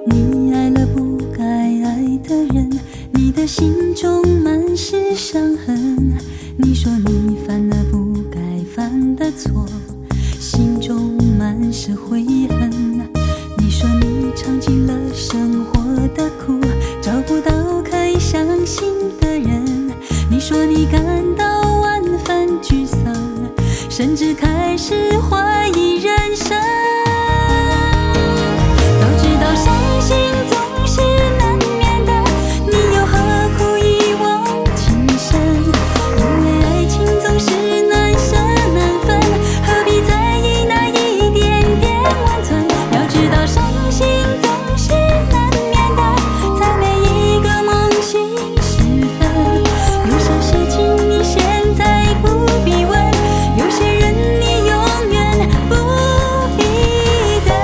你爱了不该爱的人，你的心中满是伤痕。你说你犯了不该犯的错，心中满是悔恨。你说你尝尽了生活的苦，找不到可以相信的人。你说你感到万分沮丧，甚至开始怀疑人生。早知道伤心总是难免的，你又何苦一往情深？因为爱情总是难舍难分，何必在意那一点点温存？要知道伤心总是难免的，在每一个梦醒时分。有些事情你现在不必问，有些人你永远不必等。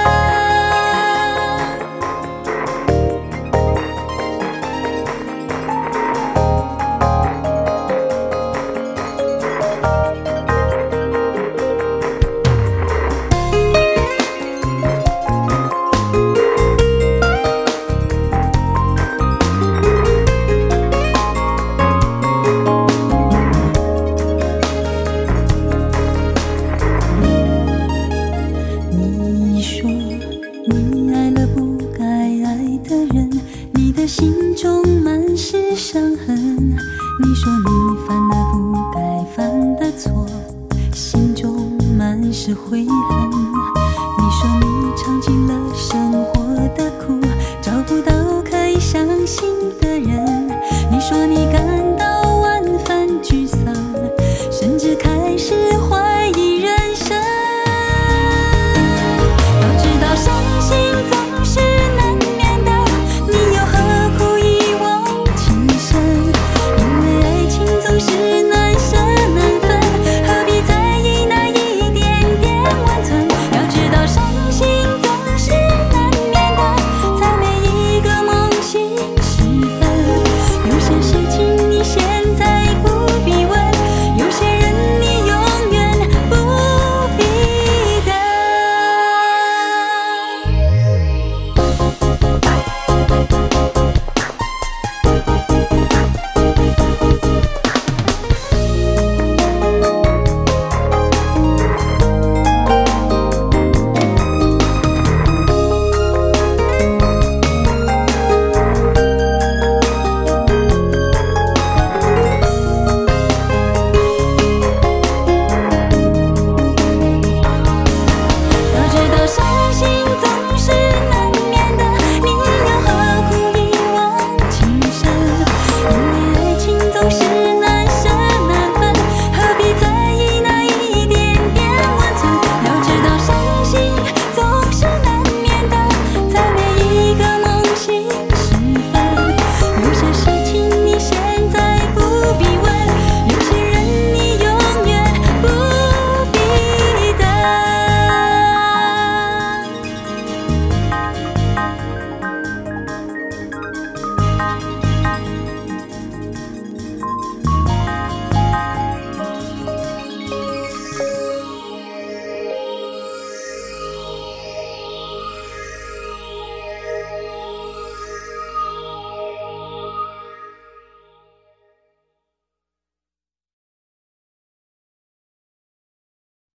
你说你爱了不该爱的人，你的心中满是伤痕。你说你犯了不该犯的错，心中满是悔恨。